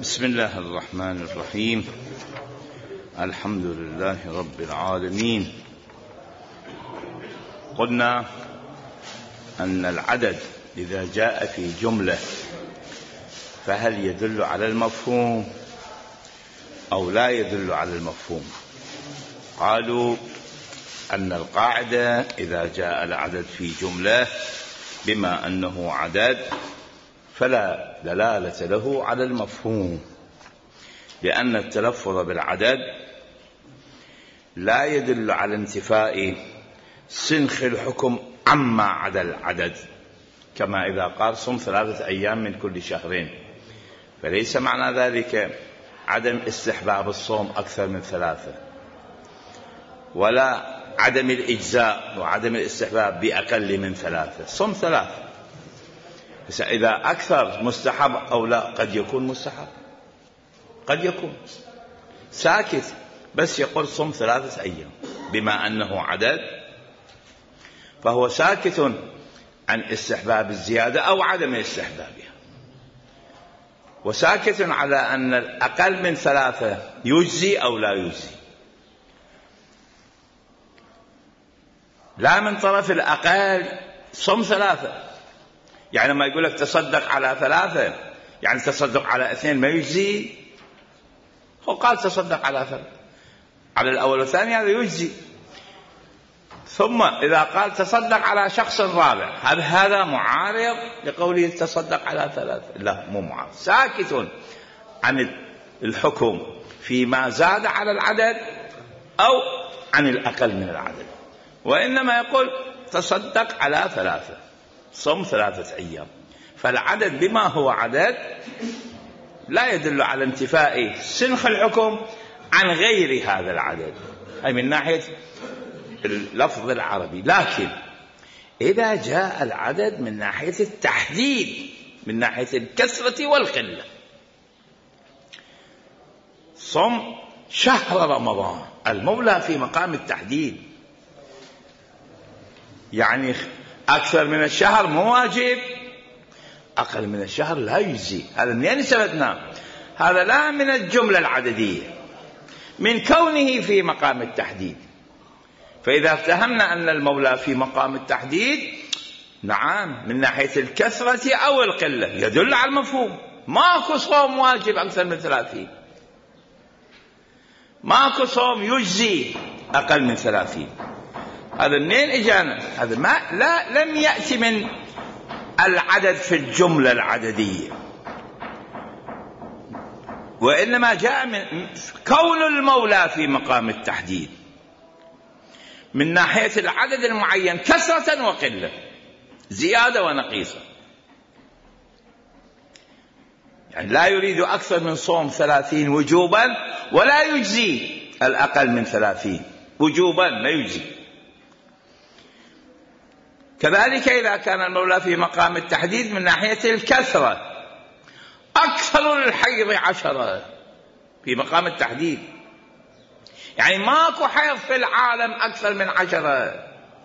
بسم الله الرحمن الرحيم. الحمد لله رب العالمين. قلنا أن العدد إذا جاء في جملة فهل يدل على المفهوم أو لا يدل على المفهوم؟ قالوا أن القاعدة إذا جاء العدد في جملة بما أنه عدد فلا دلالة له على المفهوم، لأن التلفظ بالعدد لا يدل على انتفاء سنخ الحكم عما عدا العدد، كما إذا قال صم 3 أيام من كل شهرين، فليس معنى ذلك عدم استحباب الصوم أكثر من 3، ولا عدم الإجزاء وعدم الاستحباب بأقل من 3. صم 3. إذا أكثر مستحب أو لا؟ قد يكون مستحب، قد يكون ساكت بس يقول صم 3 أيام، بما أنه عدد فهو ساكت عن استحباب الزيادة أو عدم استحبابها، وساكت على أن الأقل من 3 يجزي أو لا يجزي، لا من طرف الأقل صم 3. يعني ما يقول لك تصدق على 3 يعني تصدق على 2 ما يجزي، هو قال تصدق على 3 على الأول والثاني هذا يجزي. ثم إذا قال تصدق على شخص رابع هذا معارض لقوله تصدق على 3، لا مو معارض، ساكت عن الحكم فيما زاد على العدد أو عن الأقل من العدد، وإنما يقول تصدق على 3 صم 3 أيام. فالعدد بما هو عدد لا يدل على انتفاء سنخ الحكم عن غير هذا العدد، أي من ناحية اللفظ العربي. لكن إذا جاء العدد من ناحية التحديد، من ناحية الكثرة والقلة، صم شهر رمضان، المولى في مقام التحديد، يعني أكثر من الشهر مو واجب، أقل من الشهر لا يجزي. هذا منين سبتنا؟ هذا لا من الجملة العددية، من كونه في مقام التحديد. فإذا افتهمنا أن المولى في مقام التحديد، نعم من ناحية الكثرة أو القلة يدل على المفهوم. ماكو صوم واجب أكثر من 30، ماكو صوم يجزي أقل من 30. هذا منين إجانا؟ هذا لم يأتي من العدد في الجملة العددية، وإنما جاء من كون المولى في مقام التحديد من ناحية العدد المعين كثرة وقلة، زيادة ونقيصة. يعني لا يريد أكثر من صوم 30 وجوبا، ولا يجزي الأقل من 30 وجوبا، لا يجزي. كذلك إذا كان المولى في مقام التحديد من ناحية الكثرة، أكثر الحيض 10 في مقام التحديد، يعني ماكو حيض في العالم أكثر من 10.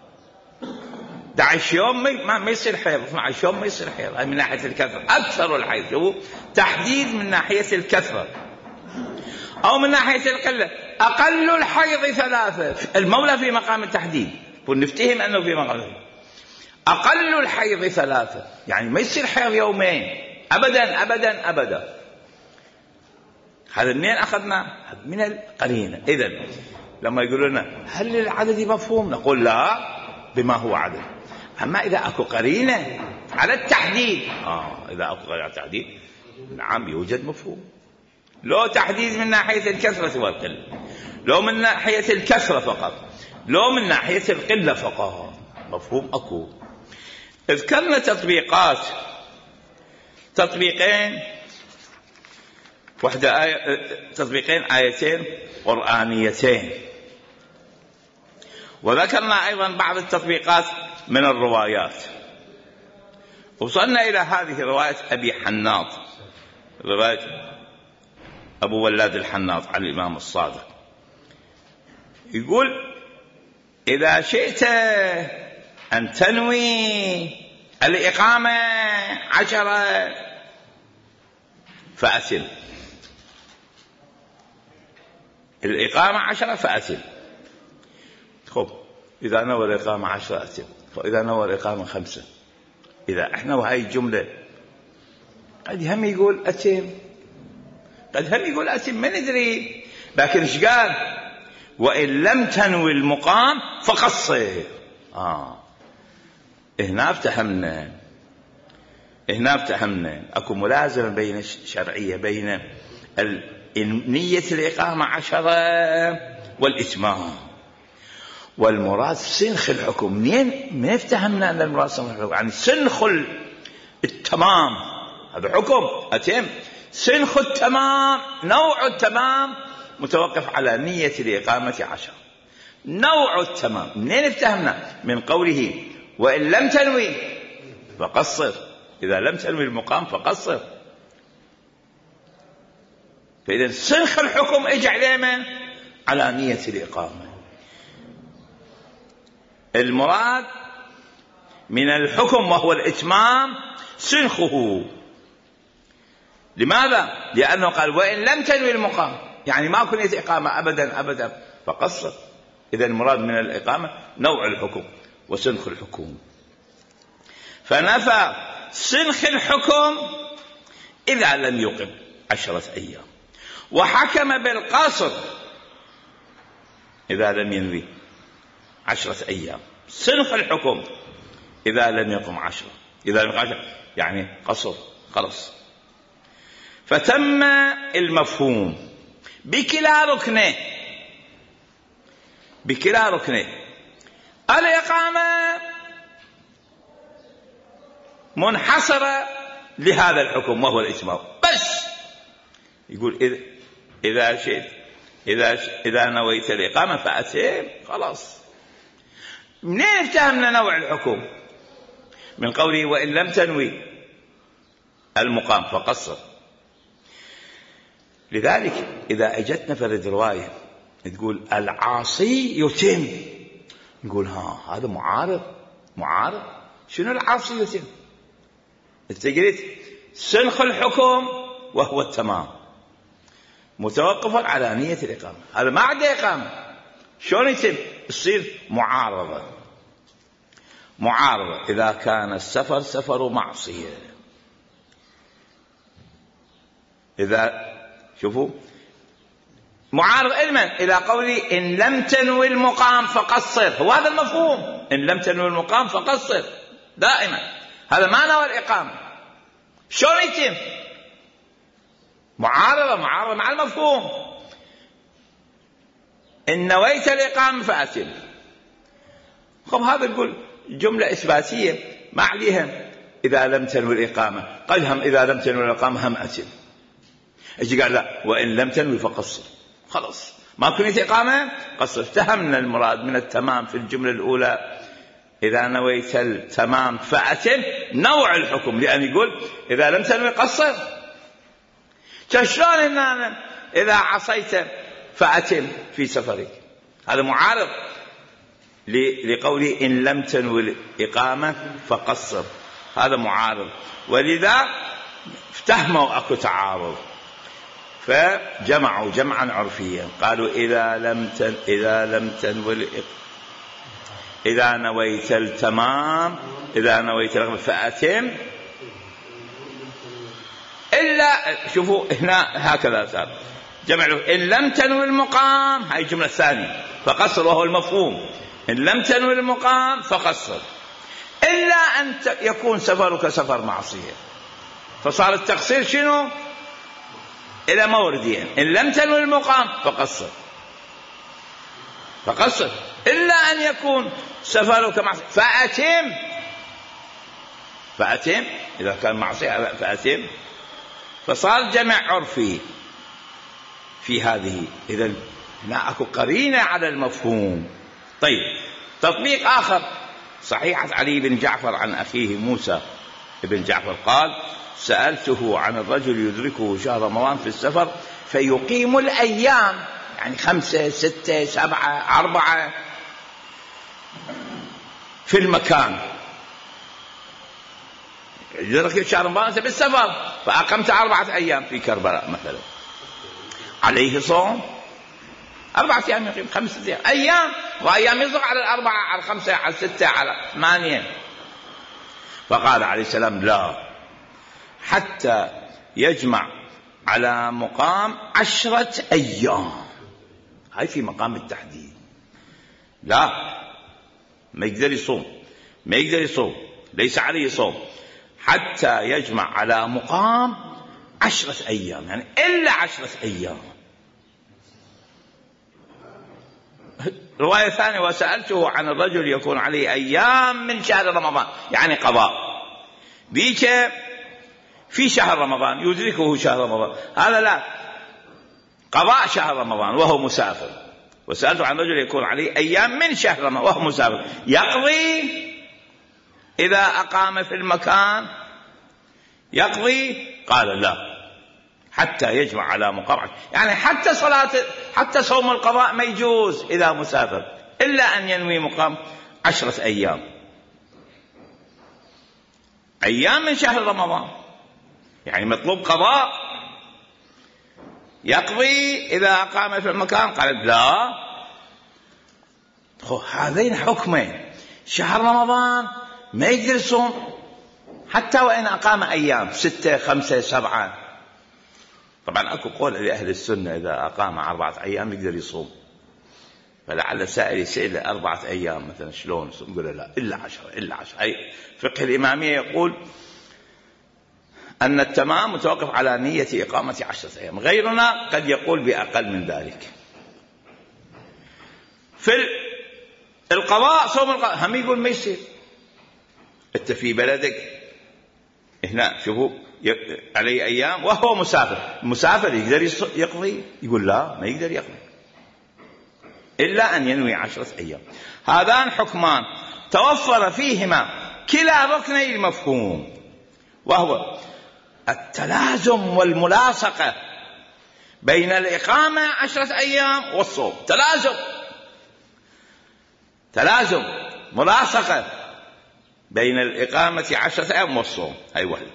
11 يوم ما يصير حيض، 12 يوم ما يصير حيض، هذا من ناحية الكثرة. أكثر الحيض هو تحديد من ناحية الكثرة، أو من ناحية القلة أقل الحيض 3. المولى في مقام التحديد، ونفتهم أنه في مقام التحديد أقل الحيض 3، يعني ما يصير حيض يومين أبدا أبدا أبدا. هذا منين أخذنا؟ من القرينة. إذن لما يقولون لنا هل للعدد مفهوم؟ نقول لا، بما هو عدد. أما إذا أكو قرينة على التحديد، إذا أكو قرينة على التحديد، نعم يوجد مفهوم. لو تحديد من ناحية الكثرة والقلة، لو من ناحية الكثرة فقط، لو من ناحية القلة فقط، مفهوم أكو. اذكرنا تطبيقين، تطبيقين آيتين قرآنيتين، وذكرنا أيضا بعض التطبيقات من الروايات. وصلنا إلى هذه رواية أبي حناط، رواية أبو ولاد الحناط عن الإمام الصادق، يقول إذا شئت أن تنوي الإقامة 10 فأتم، الإقامة 10 فأتم. خب إذا نوى الإقامة 10 أتم، وإذا نوى الإقامة 5. إذا إحنا وهاي الجملة قد هم يقول أتم، قد هم يقول أتم، ما ندري. لكن إيش قال؟ وإن لم تنوي المقام فقصر. هنا افتهمنا أكو ملازمة بين الشرعية بين نية الإقامة 10 والإتمام، والمراد سنخ الحكم. منين افتهمنا أن المراد سنخ الحكم؟ يعني سنخ التمام، هذا حكم أتم. سنخ التمام، نوع التمام متوقف على نية الإقامة 10. نوع التمام منين افتهمنا؟ من قوله وإن لم تنوي فقصر. إذا لم تنوي المقام فقصر. فإذا سنخ الحكم اجى عليه على نية الإقامة. المراد من الحكم وهو الإتمام سنخه. لماذا؟ لأنه قال وإن لم تنوي المقام، يعني ما كنت إقامة أبدا فقصر. إذا المراد من الإقامة نوع الحكم وسنخ الحكم. فنفى سنخ الحكم إذا لم يقم 10 أيام، وحكم بالقصر إذا لم ينوي 10 أيام. سنخ الحكم إذا لم يقم 10، إذا لم يقم 10 يعني قصر خلص. فتم المفهوم بكلا ركنه. الإقامة منحصرة لهذا الحكم وهو الإتمام بس. يقول إذا شئت إذا نويت الإقامة فأتم، خلاص. منين افتهمنا نوع الحكم؟ من قوله وإن لم تنوي المقام فقصر. لذلك إذا أجتنا فرد رواية تقول العاصي يتم، نقول هذا معارض. شنو العاصي يتم؟ قلت سنخ الحكم وهو التمام متوقف على نية الإقامة. هذا ما عنده إقامة، شلون يتم؟ يصير معارضة. إذا كان السفر سفر معصية. إذا شوفوا معارض علما إلى قولي إن لم تنوي المقام فقصر. هو هذا المفهوم، إن لم تنوي المقام فقصر دائما. هذا ما نوى الإقامة، شلون يتم؟ معارضة مع المفهوم. إن نويت الإقامة فأتم. خب هذا نقول جملة إثباتية ما عليها إذا لم تنوي الإقامة. قال هم إذا لم تنوي الإقامة هم أتم. اجي قال لا وإن لم تنوي فقصر، خلاص ما كنت إقامة قصر. افتهمنا المراد من التمام في الجملة الأولى إذا نويت التمام فأتم نوع الحكم، لأن يقول إذا لم تنوي قصر. شلون إن إذا عصيت فأتم في سفرك؟ هذا معارض لقوله إن لم تنوي الإقامة فقصر، هذا معارض. ولذا افتهموا أكو تعارض فجمعوا جمعا عرفيا. قالوا إذا لم تنوي إذا نويت التمام إذا نويت الإقامة فأتم إلا. شوفوا هنا هكذا صار جمع له إن لم تنوي المقام، هاي الجملة الثانية فقصر وهو المفهوم. إن لم تنوي المقام فقصر إلا أن يكون سفرك سفر معصية. فصار التقصير شنو؟ إلى موردين. إن لم تنوي المقام فقصر إلا أن يكون سفرك معصية فأتم إذا كان معصية فأتم. فصار جمع عرفي في هذه. إذن هنا أكو قرينة على المفهوم. طيب تطبيق آخر صحيحة علي بن جعفر عن أخيه موسى بن جعفر قال سألته عن الرجل يدركه شهر رمضان في السفر فيقيم الأيام، يعني 5 6 7 4 في المكان. يدرك شهر رمضان بالسفر فأقمت 4 أيام في كربلاء مثلا، عليه صوم؟ 4 أيام يقيم، 5 أيام، وأيام يصدق على 4 على 5 على 6 على 8. فقال عليه السلام لا، حتى يجمع على مقام 10 أيام. هاي في مقام التحديد. لا، ما يقدر يصوم، ليس عليه صوم حتى يجمع على مقام 10 أيام، يعني إلا 10 أيام. رواية ثانية: وسألته عن الرجل يكون عليه أيام من شهر رمضان، يعني قضاء بيك في شهر رمضان يدركه شهر رمضان، هذا لا، قضاء شهر رمضان وهو مسافر. وسألته عن رجل يكون عليه أيام من شهر رمضان وهو مسافر، يقضي إذا أقام في المكان، يقضي؟ قال لا، حتى يجمع على مقام، يعني حتى صوم القضاء ما يجوز إذا مسافر، إلا أن ينوي مقام 10 أيام من شهر رمضان، يعني مطلوب قضاء، يقضي إذا أقام في المكان. قال لا، هذين حكمين، شهر رمضان ما يقدر يصوم حتى وإن أقام أيام 6 5 7. طبعا أكو قول لأهل السنة إذا أقام 4 أيام يقدر يصوم، فلعل سائل يسأل 4 أيام مثلا شلون يصوم؟ يقول لا، إلا 10. أي فقه الإمامية يقول أن التمام متوقف على نية إقامة 10 أيام، غيرنا قد يقول بأقل من ذلك. في القضاء، صوم القضاء هم يقول ما يصير، أنت في بلدك هنا شوفوا عليه أيام وهو مسافر يقدر يقضي؟ يقول لا، ما يقدر يقضي إلا أن ينوي 10 أيام. هذان حكمان توفر فيهما كلا ركني المفهوم، وهو التلازم والملاصقة بين الإقامة 10 أيام والصوم. تلازم ملاصقة بين الإقامة 10 أيام والصوم، هاي وحده.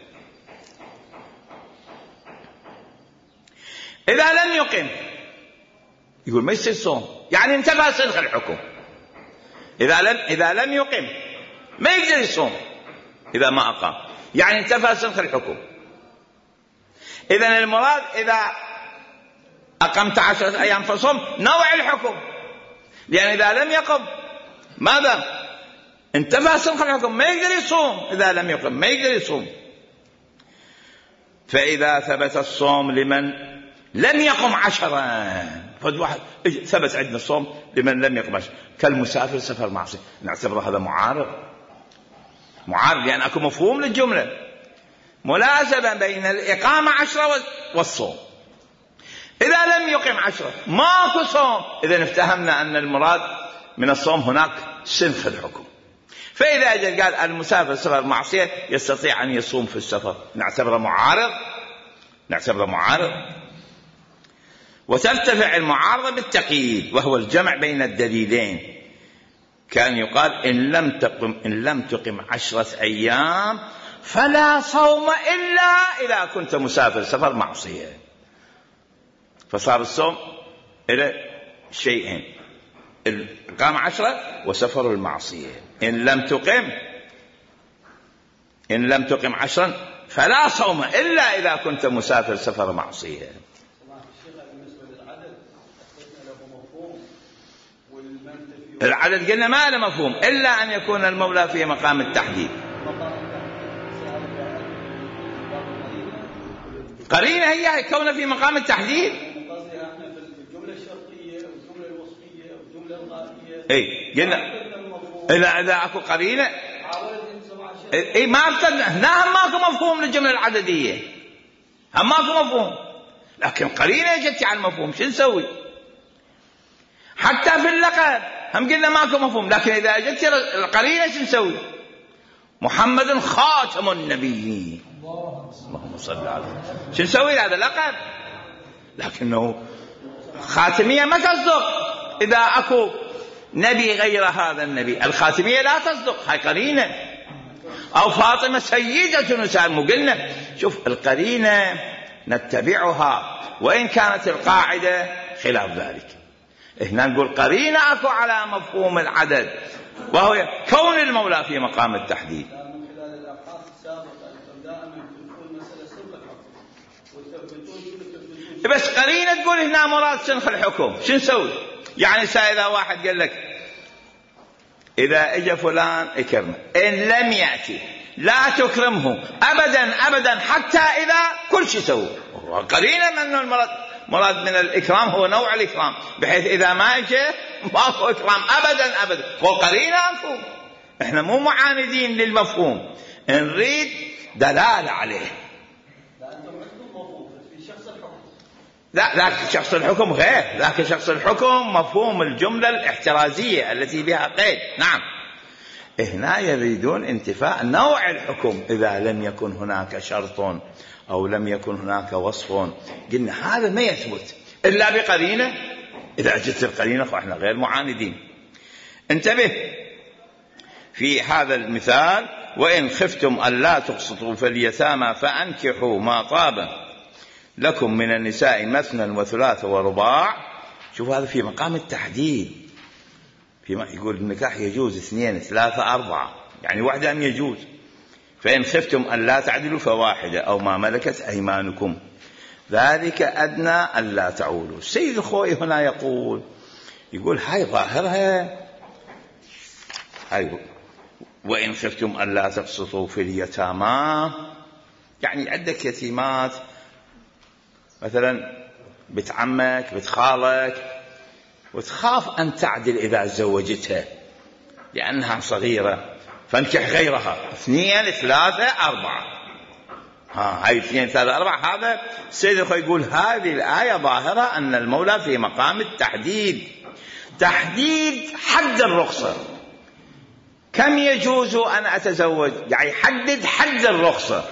إذا لم يقم يقول ما يصير صوم، يعني انتفى صدق الحكم. إذا لم يقم ما يقدر يصوم، إذا ما أقام يعني انتفى صدق الحكم. إذن المراد إذا أقمت 10 أيام فصوم نوع الحكم، لأن إذا لم يقم ماذا؟ انتفى صدق الحكم، ما يقدر يصوم. إذا لم يقم ما يقدر يصوم. فإذا ثبت الصوم لمن لم يقم 10، فواحد ثبت عندنا الصوم لمن لم يقم 10، كالمسافر سفر معصية، نعتبر هذا معارض، لأن أكو مفهوم للجملة، ملازمة بين الإقامة 10 والصوم. إذا لم يقم 10 ماكو صوم، إذا افتهمنا أن المراد من الصوم هناك سنخ الحكم. فإذا أجل قال المسافر سفر معصية يستطيع أن يصوم في السفر، نعتبره معارض. وترتفع المعارضة بالتقييد، وهو الجمع بين الدليلين. كان يقال إن لم تقم 10 أيام فلا صوم إلا إذا كنت مسافر سفر معصية. فصار الصوم إلى شيئين: الإقامة 10 وسفر المعصية. إن لم تقم 10 فلا صوم إلا إذا كنت مسافر سفر معصية. العدد قلنا ما له مفهوم إلا أن يكون المولى في مقام التحديد. قرينة هي كونه في مقام التحديد. الجملة الشرطية والجملة الوصفية والجملة الغائية. إيه قلنا إذا أكو قرينة إيه ما هنا هم ماكو مفهوم للجملة العددية، هم ماكو مفهوم، لكن قرينة جت على المفهوم شو نسوي؟ حتى في اللقب هم قلنا ماكو مفهوم، لكن إذا جت القرينة شو نسوي؟ محمد خاتم النبيين، اللهم صل على محمد. شو نسوي هذا لقب؟ لكنه خاتمية ما تصدق إذا أكو نبي غير هذا النبي، الخاتمية لا تصدق، هاي قرينة. أو فاطمة سيدة نساء، قلنا شوف القرينة نتبعها وإن كانت القاعدة خلاف ذلك. هنا نقول قرينة أكو على مفهوم العدد، وهو كون المولى في مقام التحديد. من خلال الأبحاث السابقة أنتم دائما تنفون مسألة سنخ الحكم وتثبتون. بس قرينة تقول هنا مراد سنخ الحكم، شو نسوي؟ يعني إذا واحد قال لك إذا إجا فلان اكرمه، إن لم يأتي لا تكرمه أبدا أبدا حتى إذا كل شيء سوى. قرينة من المراد من الإكرام هو نوع الإكرام، بحيث إذا ما إجا ماكو إكرام أبدا أبدا. قرينة مفهوم، إحنا مو معاندين للمفهوم، نريد دلالة عليه. لا أنتم عندكم مفهوم في شخص الحكم. لا ذاك شخص الحكم غير، ذاك شخص الحكم مفهوم الجملة الاحترازية التي بها قيد. نعم، هنا يريدون انتفاء نوع الحكم إذا لم يكن هناك شرط أو لم يكن هناك وصف. قلنا هذا ما يثبت إلا بقرينة. إذا أجت القرينة فإحنا غير معاندين. انتبه في هذا المثال: وإن خفتم ألا تقسطوا في اليتامى فأنكحوا ما طاب لكم من النساء مثنى وثلاث ورباع. شوف هذا في مقام التحديد، فيما يقول النكاح يجوز 2 3 4، يعني واحدة أم يجوز. فإن خفتم أن لا تعدلوا فواحدة أو ما ملكت أيمانكم ذلك أدنى أن لا تعولوا. السيد الخوئي هنا يقول هاي ظاهرها، هاي وإن خفتم أن لا تقسطوا في اليتامى، يعني عندك يتيمات مثلا بنت عمك بنت خالك وتخاف أن تعدل إذا زوجتها لأنها صغيرة، فانكح غيرها 2 3 4. هاي 2 3 4. هذا السيد الخوئي يقول هذه الآية ظاهرة أن المولى في مقام التحديد، تحديد حد الرخصة. كم يجوز أن أتزوج؟ يعني يحدد حد الرخصة،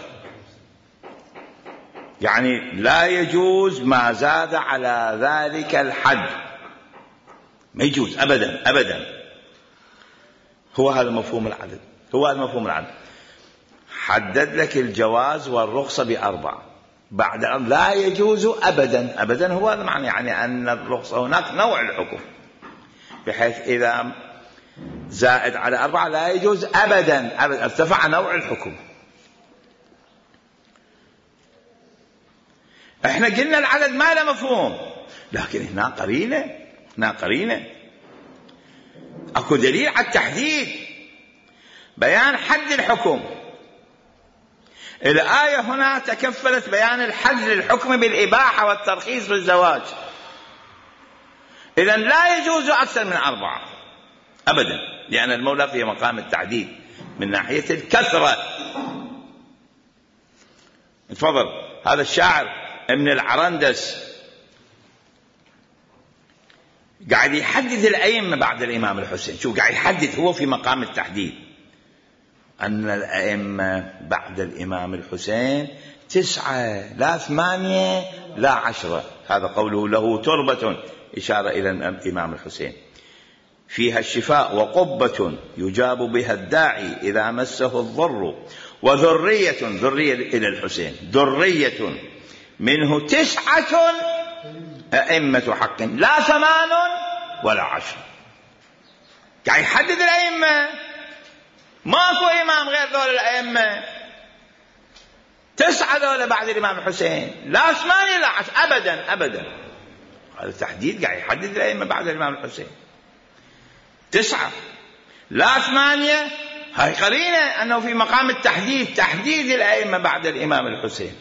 يعني لا يجوز ما زاد على ذلك الحد، ما يجوز أبدا أبدا. هو هذا مفهوم العدد، هو هذا مفهوم العدد. حدد لك الجواز والرخصة ب4، بعد لا يجوز أبدا أبدا. هو هذا معنى يعني أن الرخصة هناك نوع الحكم، بحيث إذا زائد على 4 لا يجوز أبدا أبدا، ارتفع نوع الحكم. احنا قلنا العدد ما له مفهوم، لكن هنا قرينة، هنا قرينة، اكو دليل على التحديد، بيان حد الحكم. الآية هنا تكفلت بيان الحد للحكم بالإباحة والترخيص في الزواج. إذن لا يجوز أكثر من 4 أبدا، لأن المولى في مقام التعديد من ناحية الكثرة. تفضل. هذا الشاعر ابن العرندس قاعد يحدد الأئمة بعد الإمام الحسين. شو قاعد يحدد هو في مقام التحديد أن الأئمة بعد الإمام الحسين 9، لا 8 لا 10. هذا قوله له تربة، إشارة إلى الإمام الحسين، فيها الشفاء وقبة يجاب بها الداعي إذا مسه الضر، وذرية، ذرية إلى الحسين، ذرية منه 9 أئمة حق لا 8 ولا 10. يعني يحدد الأئمة، ماكو إمام غير ذول الأئمة 9 ذول بعد الإمام الحسين، لا 8 لا 10 أبدا أبدا. هذا التحديد قاعد يحدد الأئمة بعد الإمام الحسين 9 لا 8. هاي قرينة أنه في مقام التحديد، تحديد الأئمة بعد الإمام الحسين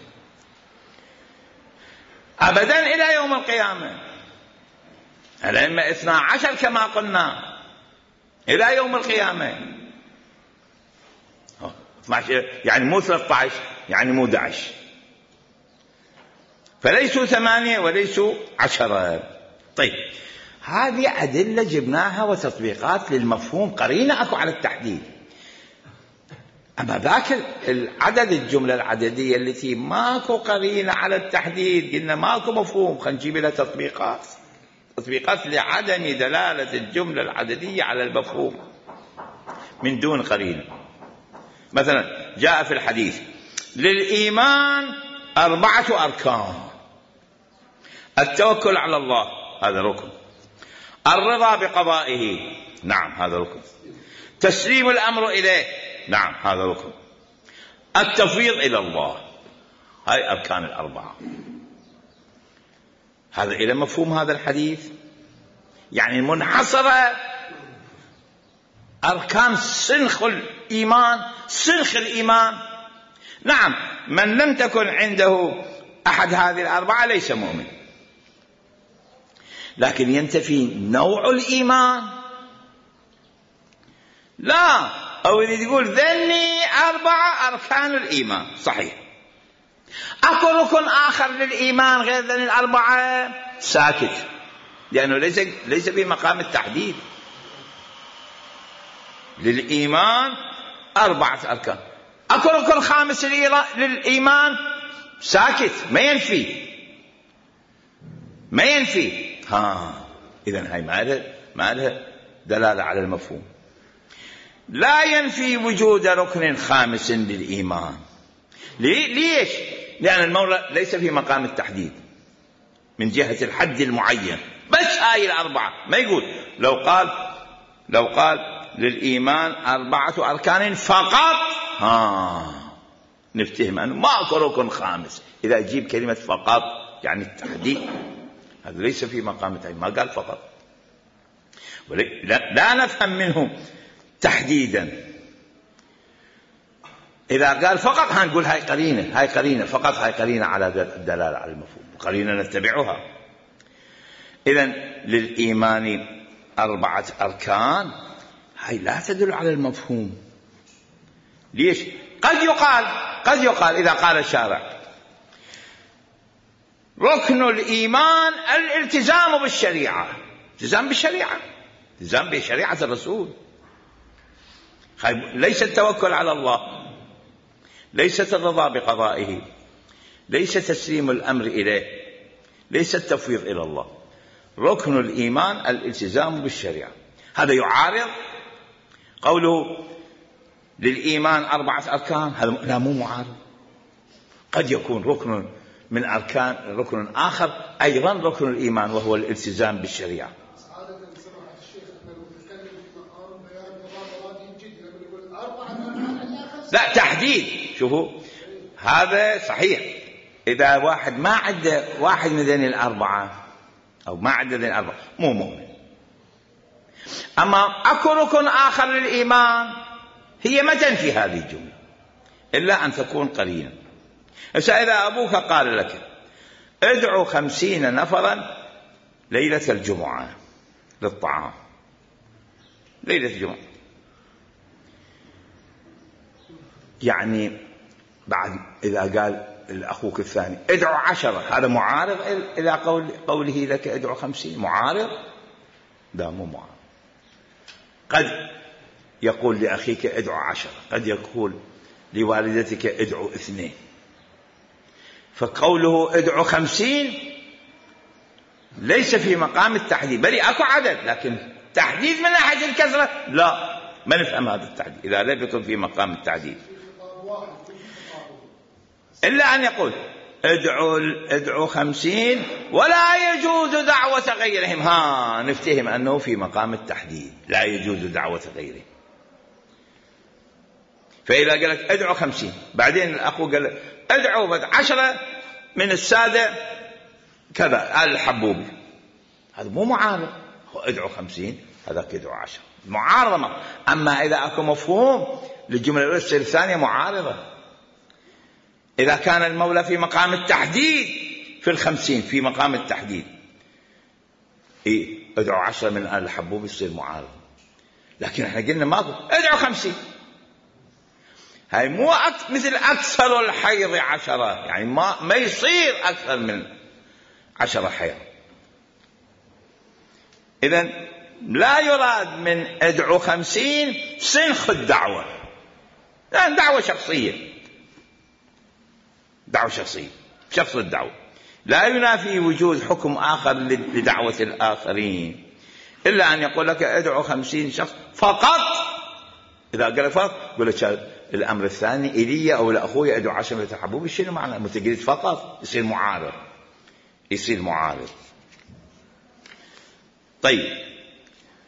أبدا إلى يوم القيامة. الأئمة 12 كما قلنا إلى يوم القيامة، 12 يعني مو 13، يعني مو 11، فليسوا 8 وليسوا 10. طيب هذه أدلة جبناها وتطبيقات للمفهوم، قرينة أكو على التحديد. أما ذاك العدد، الجملة العددية التي ماكو قرينة على التحديد، قلنا ماكو مفهوم، خلينا نجيب لها تطبيقات لعدم دلالة الجملة العددية على المفهوم من دون قرينة. مثلا جاء في الحديث للإيمان 4 أركان: التوكل على الله هذا ركن، الرضا بقضائه، نعم هذا ركن. تسليم الأمر إليه، نعم هذا ركن. التفويض إلى الله، هاي أركان الأربعة. هذا إلى مفهوم هذا الحديث، يعني منحصرة أركان سنخ الإيمان، سنخ الإيمان. نعم، من لم تكن عنده أحد هذه الأربعة ليس مؤمن، لكن ينتفي نوع الإيمان؟ لا، أو يقول ذني 4 أركان الإيمان، صحيح. أكو ركن آخر للإيمان غير ذني 4، ساكت، لأنه ليس في مقام التحديد. للإيمان 4 أركان. أكو ركن خامس للإيمان، ساكت، ما ينفي. إذن هاي ما لها دلالة على المفهوم. لا ينفي وجود ركن خامس للإيمان. ليش؟ لأن المولى ليس في مقام التحديد من جهة الحد المعين، بس هاي 4. ما يقول لو قال للإيمان 4 أركان فقط، نفتهم أنه ما أكو ركن خامس. إذا أجيب كلمة فقط يعني التحديد، هذا ليس في مقام التحديد، ما قال فقط. لا نفهم منه تحديدا. إذا قال فقط هنقول هاي قرينة فقط، هاي قرينة على الدلالة على المفهوم، قرينة نتبعها. إذن للإيمان 4 أركان، هاي لا تدل على المفهوم. ليش؟ قد يقال إذا قال الشارع ركن الإيمان الالتزام بالشريعة، التزام بشريعة الرسول، ليس التوكل على الله، ليست الرضا بقضائه، ليس تسليم الأمر إليه، ليس التفويض إلى الله. ركن الإيمان الالتزام بالشريعة. هذا يعارض قوله للإيمان 4 أركان، هذا لا، مو معارض. قد يكون ركن من أركان ركن آخر أيضا ركن الإيمان، وهو الالتزام بالشريعة. لا، تحديد. شوفوا، هذا صحيح. إذا واحد ما عنده واحد من ذني 4 أو ما عنده ذني 4 مو مؤمن. أما أكو ركن آخر للإيمان، هي ما تنفي هذه الجملة إلا أن تكون قرينة. إذا أبوك قال لك ادعو 50 نفرا ليلة الجمعة للطعام، ليلة الجمعة، يعني بعد إذا قال لأخوك الثاني ادعو 10، هذا معارض إلى قوله لك ادعو 50؟ معارض؟ لا، مو معارض. قد يقول لأخيك ادعو 10، قد يقول لوالدتك ادعو 2. فقوله ادعو 50 ليس في مقام التحديد، بل أكو عدد، لكن تحديد من ناحية الكثرة لا، ما نفهم هذا التحديد إذا لا يكون في مقام التحديد. إلا أن يقول ادعو 50 ولا يجوز دعوة غيرهم، نفتهم أنه في مقام التحديد، لا يجوز دعوة غيرهم. فإذا قال لك ادعو 50، بعدين الأخو قال ادعو 10 من السادة كذا الحبوبي، هذا مو معارض. ادعو 50 هذاك يدعو 10، معارضة. أما إذا أكو مفهوم للجملة الأولى تصير الثانية معارضة. إذا كان المولى في مقام التحديد في 50 في مقام التحديد، ادعو 10 من آل الحبوب يصير معارض. لكن احنا قلنا ماكو ادعو 50، هاي مو مثل أكثر الحيض 10، يعني ما يصير أكثر من 10 حيض. إذن لا يراد من ادعو 50 سنخ الدعوة، لأن دعوة شخصية، دعوة شخصية، شخص الدعوة لا ينافي وجود حكم آخر لدعوة الآخرين، إلا أن يقول لك ادعو 50 شخص فقط. إذا قال فقط يقول لك الأمر الثاني إلي أو لأخوي ادعو 10 من الحبوب، شنو معنى متقيد فقط؟ يصير معارض، يصير معارض. طيب،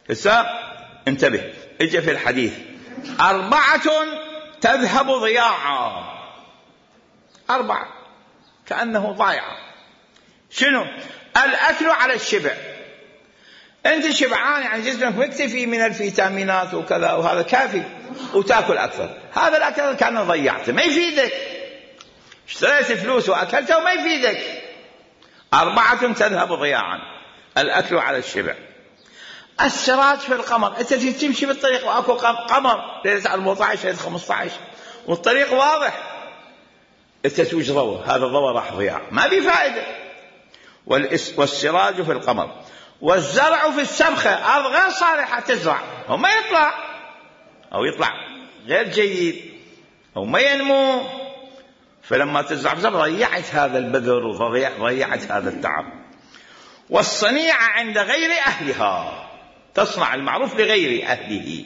هسه انتبه، اجى في الحديث 4 تذهب ضياعا. 4 كأنه ضايعة. شنو؟ الأكل على الشبع. أنت شبعان يعني جسمك مكتفي من الفيتامينات وكذا وهذا كافي وتأكل أكثر. هذا الأكل كان ضيعته ما يفيدك. اشتريت فلوس وأكلته وما يفيدك. 4 تذهب ضياعا. الأكل على الشبع. السراج في القمر. أنت تمشي بالطريق وأكو قمر ليلة 14 ليلة 15 والطريق واضح، أنت توجد ضوء، هذا الضوء راح ضياع ما بفائدة. والسراج في القمر. والزرع في السبخة. أرض غير صالحة تزرع أو ما يطلع أو يطلع غير جيد أو ما ينمو، فلما تزرع ضيعت هذا البذر وضيعت هذا التعب. والصنيعة عند غير أهلها. تصنع المعروف لغير أهله.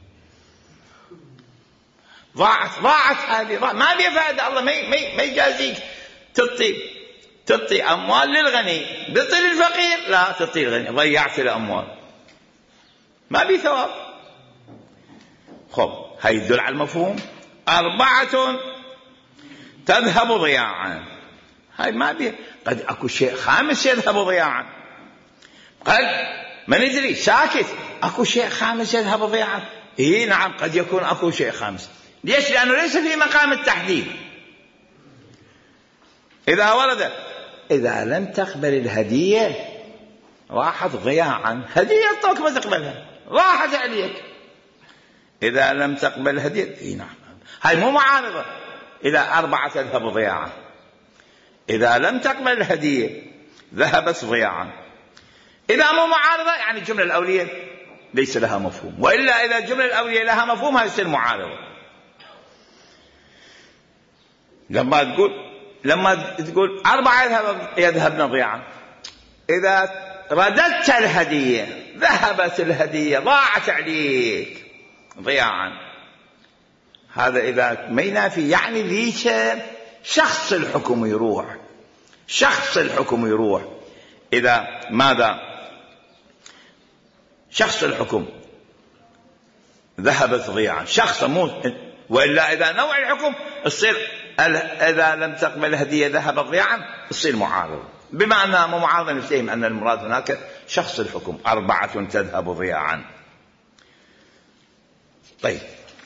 ضاعت هذه ما بها فائدة. الله ما يجازيك تعطي أموال للغني بطل الفقير، لا تعطي الغني ضيعت الأموال ما بي ثواب. خب هاي يدل على المفهوم. 4 تذهب ضياعا. هاي ما بي. قد أكو شيء خامس يذهب ضياعا. قد ما ندري ساكت أكو شيء خامس يذهب ضياعا. إيه نعم قد يكون أكو شيء خامس. ليش؟ لأنه ليس في مقام التحديد. إذا ورد إذا لم تقبل الهدية راحت ضياعا. هدية طوك ما تقبلها راحت عليك. إذا لم تقبل الهدية إيه نعم هاي مو معارضة. إذا 4 تذهب ضياعا. إذا لم تقبل الهدية ذهبت ضياعا. إذا مو معارضة يعني الجملة الأولية ليس لها مفهوم، وإلا إذا الجملة الأولية لها مفهوم هذا يصير معارضة. لما تقول 4 يذهبن ضياعا، إذا رددت الهدية ذهبت الهدية ضاعت عليك ضياعا. هذا إذا ما ينافي يعني ذيك شخص الحكم يروح. إذا ماذا شخص الحكم ذهبت ضياعا شخص مو، وإلا إذا نوع الحكم تصير إذا لم تقبل الهدية ذهبت ضياعا تصير معارضة. بما أنها مو معارضة نفهم أن المراد هناك شخص الحكم. 4 تذهب ضياعا. طيب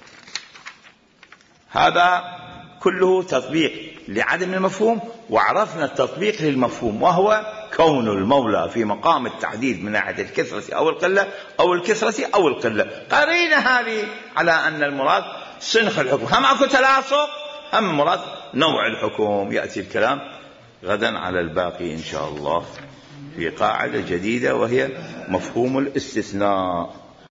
هذا كله تطبيق لعدم المفهوم، وعرفنا التطبيق للمفهوم وهو كون المولى في مقام التحديد من ناحية الكثرة أو القلة أو الكثرة أو القلة. قرينا هذه على أن المراد سنخ الحكم. هم أكو تلاصق هم مراد نوع الحكم. يأتي الكلام غدا على الباقي إن شاء الله في قاعدة جديدة وهي مفهوم الاستثناء.